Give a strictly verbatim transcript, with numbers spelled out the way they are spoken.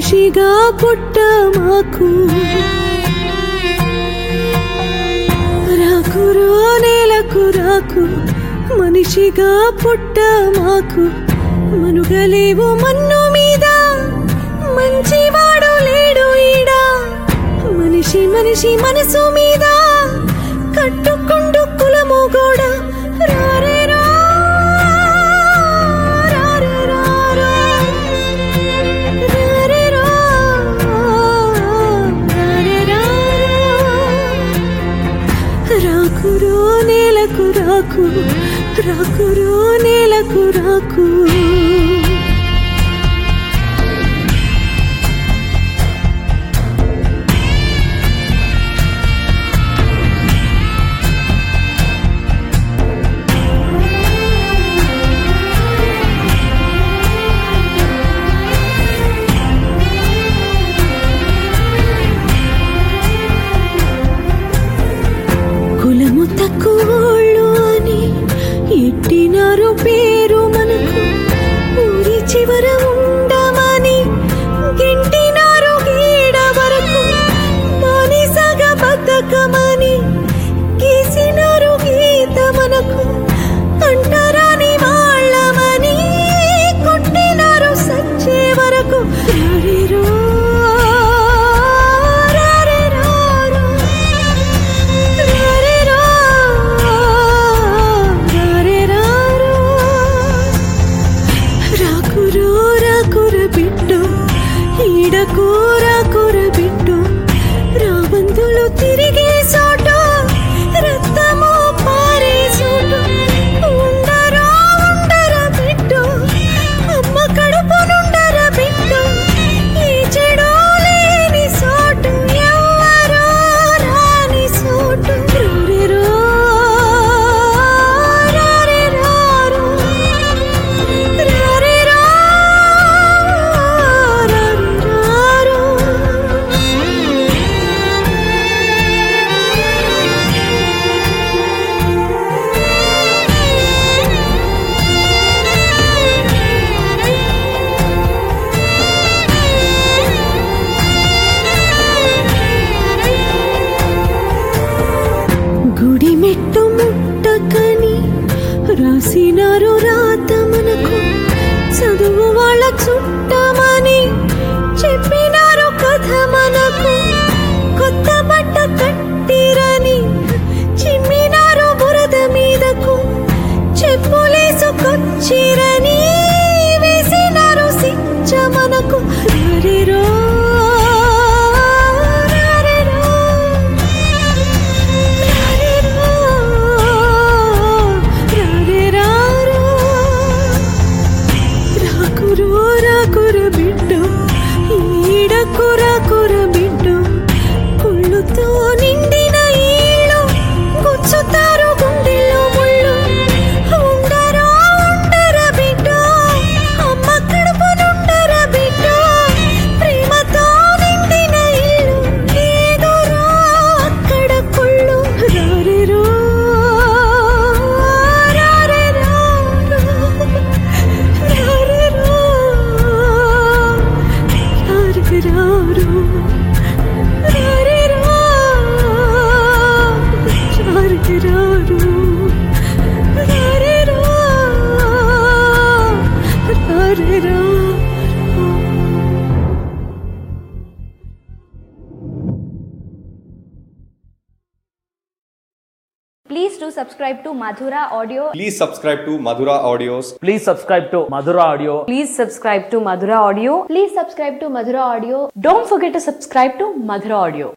మనిషిగా పుట్ట మాకు రాకురో నేలకు రాకు మనిషిగా పుట్ట మాకు మనుగలేవు మన్ను మీద మంచివాడు లేడు ఈడా మనిషి మనిషి మనసు మీద కట్టుకుండు కులము గోడ రారే రా రారే రారా రారే రా రారే రారా రాకురో నేలకు రాకు రాకురో నేలకు రాకు కులము తక్కువోళ్ళు అని ఎట్టినారు పేరు మనకు ఊరి చివర ఉండమని గింటినారు గీడ వరకు బానిసగా బతకమని గీసినారు గీత మనకు అంటరాని వాళ్ళమని కొట్టినారు సచ్చే వరకు రారేరో కూర కూర బిడ్డు రాబందులు తిరిగే చోట రక్తము పారే చోట ఉండరా ఉండరా బిడ్డు అమ్మ కడుపు నుండరా బిడ్డు ఈ చెడు లేని చోటు ఎవరో రాని చోటు రారేరో రారేరో రారేరో గుడి మెట్టు ముట్టకని రాసినారు రాత మనకు చదువు వాళ్ళ చుట్టమని చెప్పినారు కథ మనకు కొత్త బట్ట కట్టిరని చిమ్మినారు బురద మీదకు చెప్పులేసుకొచ్చిరని వేసినారు శిక్ష మనకు రారేరో రాకుర బిడ్డు ఈడకుర కుర బిడ్డు కుళ్ళుతో నిండిన ఈడు గుచ్చుతారు గుండెల్లో ముళ్ళు ఉండరా ఉండరా బిడ్డు అమ్మ కడుపు నుండరా బిడ్డు ప్రేమతో నిండిన ఇల్లు ఏదోరా అక్కడ కుళ్ళు రారేరో Please do subscribe to Madhura Audio. Please subscribe to Madhura Audios. Please subscribe to Madhura Audio. Please subscribe to Madhura Audio. Please subscribe to Madhura Audio. Don't forget to subscribe to Madhura Audio.